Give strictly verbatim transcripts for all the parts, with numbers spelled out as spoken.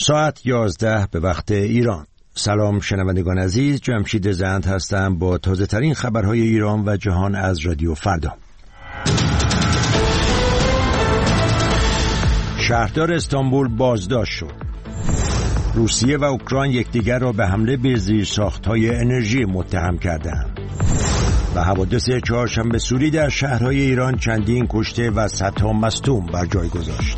ساعت یازده به وقت ایران. سلام شنوندگان عزیز، جمشید زند هستم با تازه ترین خبرهای ایران و جهان از رادیو فردا. شهردار استانبول بازداشت شد. روسیه و اوکراین یکدیگر را به حمله به زیرساخت‌های انرژی متهم کردند. و حوادث چهارشنبه سوری در شهرهای ایران چندین کشته و صدها مصدوم بر جای گذاشت.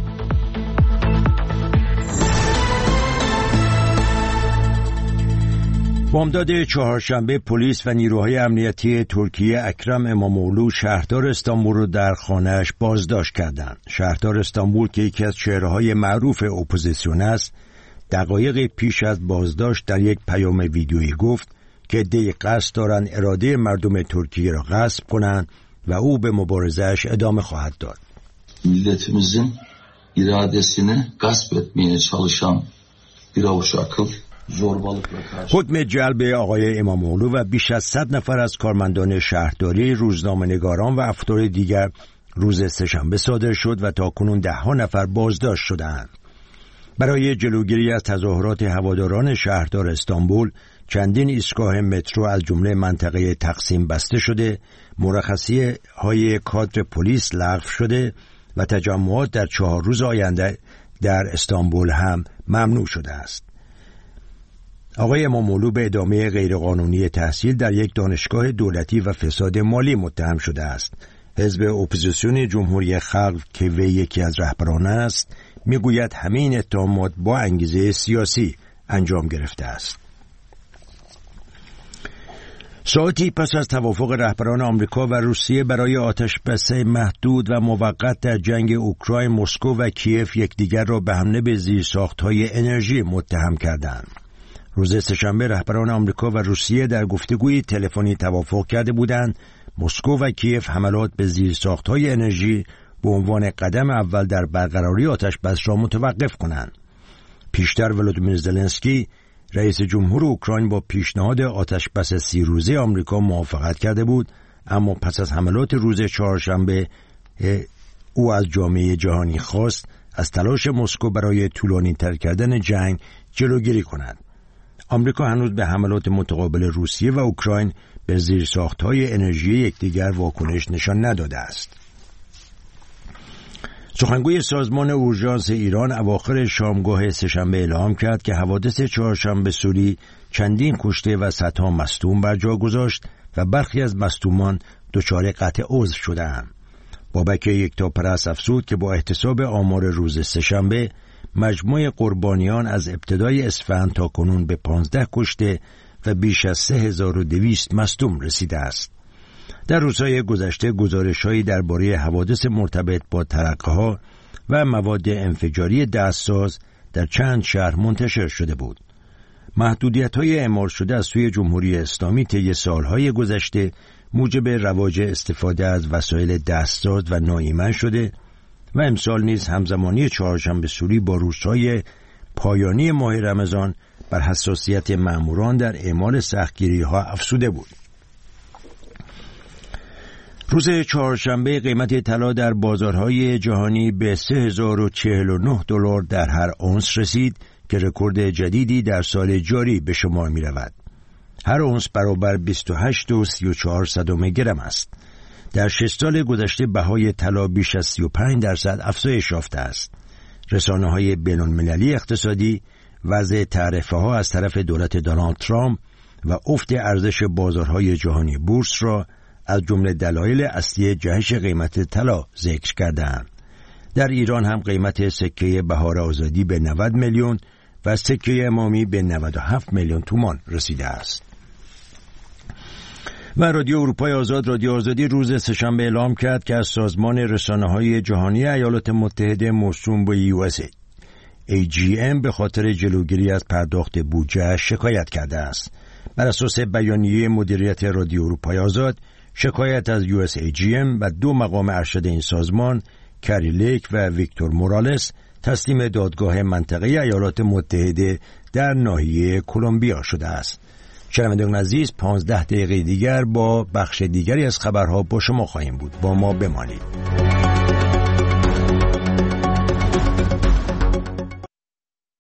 بامداد چهارشنبه پلیس و نیروهای امنیتی ترکیه اکرم اماموغلو شهردار استانبول را در خانه‌اش بازداشت کردند. شهردار استانبول که یکی از چهره‌های معروف اپوزیسیون است، دقایق پیش از بازداشت در یک پیام ویدیویی گفت که عده‌ای قصد دارند اراده مردم ترکیه را غصب کنند و او به مبارزه‌اش ادامه خواهد داد. Milletimizin iradesini gasp etmeye çalışan bir avuç akıl حکم جلب آقای اماموغلو و بیش از صد نفر از کارمندان شهرداری، روزنامه‌نگاران و افراد دیگر روز سه‌شنبه صادر شد و تاکنون ده ها نفر بازداشت شدند. برای جلوگیری از تظاهرات هواداران شهردار استانبول، چندین ایستگاه مترو از جمله منطقه تقسیم بسته شده، مرخصی های کادر پلیس لغو شده و تجمعات در چهار روز آینده در استانبول هم ممنوع شده است. آقای اماموغلو به ادامه غیرقانونی تحصیل در یک دانشگاه دولتی و فساد مالی متهم شده است. حزب اپوزیسیون جمهوری خلق که وی یکی از رهبران است، میگوید همه این اتهامات با انگیزه سیاسی انجام گرفته است. ساعتی پس از توافق رهبران آمریکا و روسیه برای آتش‌بس محدود و موقت در جنگ اوکراین، مسکو و کیف یکدیگر را به حمله به زیرساخت‌های انرژی متهم کردند. روز سه‌شنبه رهبران آمریکا و روسیه در گفتگوی تلفنی توافق کرده بودند مسکو و کیف حملات به زیرساخت‌های انرژی به عنوان قدم اول در برقراری آتش‌بس را متوقف کنند. پیشتر ولادیمیر زلنسکی رئیس جمهور اوکراین با پیشنهاد آتش‌بس سی روزه آمریکا موافقت کرده بود، اما پس از حملات روز چهارشنبه او از جامعه جهانی خواست از تلاش مسکو برای طولانی‌تر کردن جنگ جلوگیری کند. آمریکا هنوز به حملات متقابل روسیه و اوکراین به زیرساخت‌های انرژی یکدیگر واکنش نشان نداده است. سخنگوی سازمان اورژانس ایران اواخر شامگاه سه‌شنبه اعلام کرد که حوادث چهارشنبه سوری چندین کشته و صدها مصدوم بر جا گذاشت و برخی از مصدومان دچار قطع عضو شدند. بابک یکتاپرست افزود که با احتساب آمار روز سه‌شنبه مجموع قربانیان از ابتدای اسفند تا کنون به پانزده کشته و بیش از سه هزار و دویست مصدوم رسیده است. در روزهای گذشته گزارش‌هایی درباره حوادث مرتبط با ترقه‌ها و مواد انفجاری دستساز در چند شهر منتشر شده بود. محدودیت‌های اعمال شده از سوی جمهوری اسلامی طی سال‌های گذشته موجب رواج استفاده از وسایل دستساز و ناایمن شده و امسال نیز همزمانی چهارشنبه سوری با روزهای پایانی ماه رمضان بر حساسیت ماموران در اعمال سختگیری‌ها افزوده بود. روز چهارشنبه قیمت طلا در بازارهای جهانی به سه هزار و چهل و نه دلار در هر اونس رسید که رکورد جدیدی در سال جاری به شمار می رود. هر اونس برابر بیست و هشت و سی و چهار صدم گرم است. در شش سال گذشته بهای طلا بیش از سی و پنج درصد افزایش یافته است. رسانه‌های بین‌المللی اقتصادی وضع تعرفه‌ها از طرف دولت دونالد ترامپ و افت ارزش بازارهای جهانی بورس را از جمله دلایل اصلی جهش قیمت طلا ذکر کردند. در ایران هم قیمت سکه بهار آزادی به نود میلیون و سکه امامی به نود و هفت میلیون تومان رسیده است. و رادیو اروپای آزاد رادیو آزادی روز سه‌شنبه اعلام کرد که از سازمان رسانه‌های جهانی ایالات متحده موسوم به یو اس ای جی ام به خاطر جلوگیری از پرداخت بودجه شکایت کرده است. بر اساس بیانیه مدیریت رادیو اروپای آزاد، شکایت از یو اس ای جی ام و دو مقام ارشد این سازمان، کری لیک و ویکتور مورالس، تسلیم دادگاه منطقه ایالات متحده در ناحیه کلمبیا شده است. شنوندگان عزیز، پانزده دقیقه دیگر با بخش دیگری از خبرها با شما خواهیم بود. با ما بمانید.